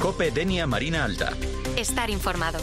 COPE Denia Marina Alta. Estar informado.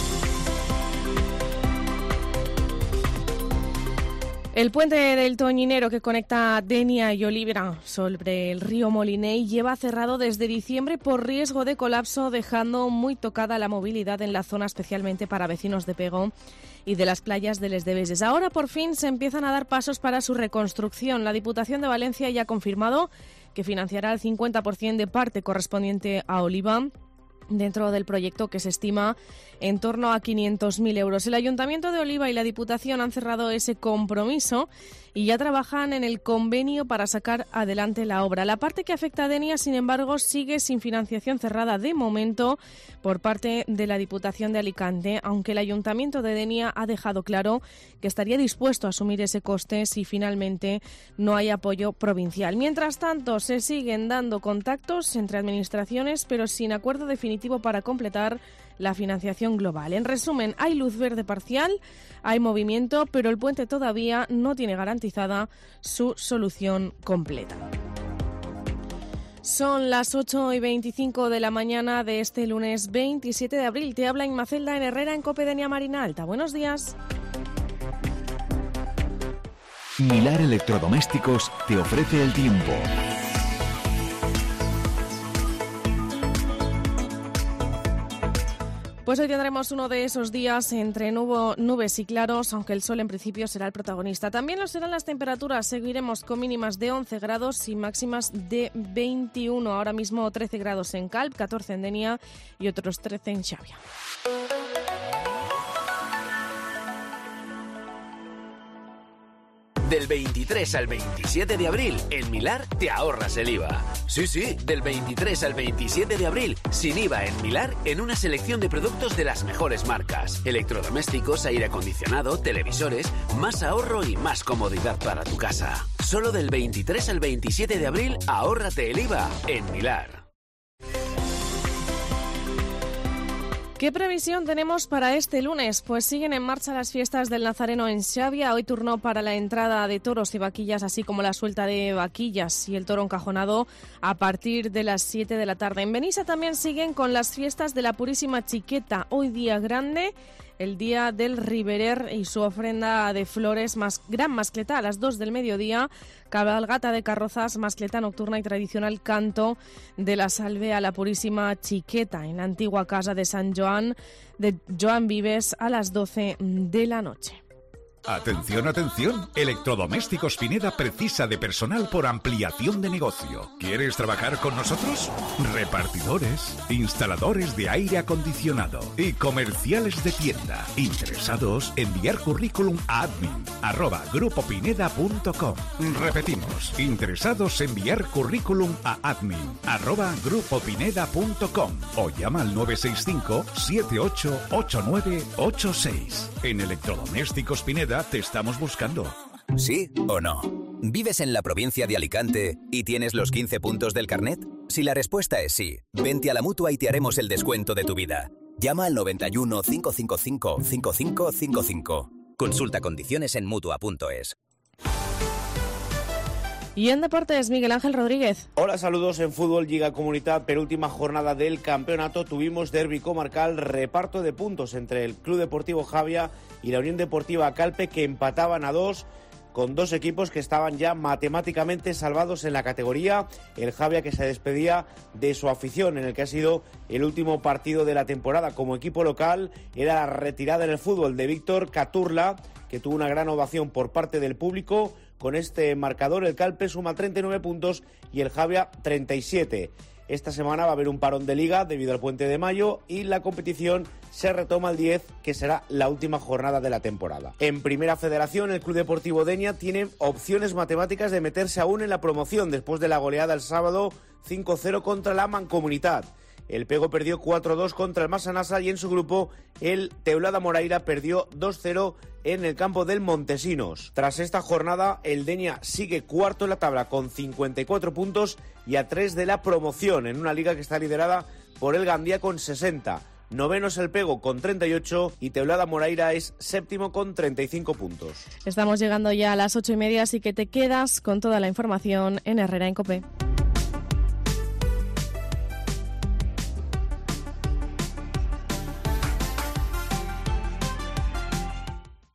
El puente del Toñinero que conecta Denia y Olivera sobre el río Moliney lleva cerrado desde diciembre por riesgo de colapso, dejando muy tocada la movilidad en la zona, especialmente para vecinos de Pego y de las playas de Les Debeses. Ahora por fin se empiezan a dar pasos para su reconstrucción. La Diputación de Valencia ya ha confirmado que financiará el 50% de parte correspondiente a Oliva, dentro del proyecto, que se estima en torno a 500.000 euros. El Ayuntamiento de Oliva y la Diputación han cerrado ese compromiso y ya trabajan en el convenio para sacar adelante la obra. La parte que afecta a Denia, sin embargo, sigue sin financiación cerrada de momento por parte de la Diputación de Alicante, aunque el Ayuntamiento de Denia ha dejado claro que estaría dispuesto a asumir ese coste si finalmente no hay apoyo provincial. Mientras tanto, se siguen dando contactos entre administraciones, pero sin acuerdo definitivo para completar la financiación global. En resumen, hay luz verde parcial, hay movimiento, pero el puente todavía no tiene garantizada su solución completa. Son las 8:25 de la mañana de este lunes 27 de abril. Te habla Inmacelda en Herrera en COPE Denia Marina Alta. Buenos días. Milar Electrodomésticos te ofrece el tiempo. Pues hoy tendremos uno de esos días entre nubes y claros, aunque el sol en principio será el protagonista. También lo serán las temperaturas. Seguiremos con mínimas de 11 grados y máximas de 21. Ahora mismo 13 grados en Calp, 14 en Denia y otros 13 en Xàbia. Del 23 al 27 de abril, en Milar te ahorras el IVA. Sí, del 23 al 27 de abril, sin IVA en Milar, en una selección de productos de las mejores marcas. Electrodomésticos, aire acondicionado, televisores, más ahorro y más comodidad para tu casa. Solo del 23 al 27 de abril, ahórrate el IVA en Milar. ¿Qué previsión tenemos para este lunes? Pues siguen en marcha las fiestas del Nazareno en Xàbia. Hoy turno para la entrada de toros y vaquillas, así como la suelta de vaquillas y el toro encajonado a partir de las 7 de la tarde. En Benissa también siguen con las fiestas de la Purísima Chiqueta. Hoy día grande, el día del Riberer y su ofrenda de flores, gran mascletá a las 2 del mediodía, cabalgata de carrozas, mascletá nocturna y tradicional canto de la salve a la Purísima Chiqueta en la antigua casa de San Joan de Joan Vives a las 12 de la noche. Atención, atención. Electrodomésticos Pineda precisa de personal por ampliación de negocio. ¿Quieres trabajar con nosotros? Repartidores, instaladores de aire acondicionado y comerciales de tienda. Interesados, enviar currículum a admin@grupopineda.com. Repetimos, interesados, enviar currículum a admin@grupopineda.com o llama al 965 788986. En Electrodomésticos Pineda te estamos buscando. ¿Sí o no? ¿Vives en la provincia de Alicante y tienes los 15 puntos del carnet? Si la respuesta es sí, vente a la Mutua y te haremos el descuento de tu vida. Llama al 91 555 5555. Consulta condiciones en Mutua.es. Y en deportes, Miguel Ángel Rodríguez. Hola, saludos. En fútbol, Lliga Comunitat, penúltima jornada del campeonato, tuvimos derbi comarcal, reparto de puntos entre el Club Deportivo Xàbia y la Unión Deportiva Calpe, que empataban a 2, con dos equipos que estaban ya matemáticamente salvados en la categoría. El Xàbia, que se despedía de su afición en el que ha sido el último partido de la temporada como equipo local, era la retirada en el fútbol de Víctor Caturla, que tuvo una gran ovación por parte del público. Con este marcador, el Calpe suma 39 puntos y el Xàbia 37. Esta semana va a haber un parón de liga debido al puente de mayo y la competición se retoma el 10, que será la última jornada de la temporada. En Primera Federación, el Club Deportivo Denia tiene opciones matemáticas de meterse aún en la promoción después de la goleada el sábado 5-0 contra la Mancomunitat. El Pego perdió 4-2 contra el Massanassa y en su grupo el Teulada Moraira perdió 2-0 en el campo del Montesinos. Tras esta jornada, el Denia sigue cuarto en la tabla con 54 puntos y a 3 de la promoción en una liga que está liderada por el Gandía con 60. Noveno es el Pego con 38 y Teulada Moraira es séptimo con 35 puntos. Estamos llegando ya a las 8:30, así que te quedas con toda la información en Herrera en COPE.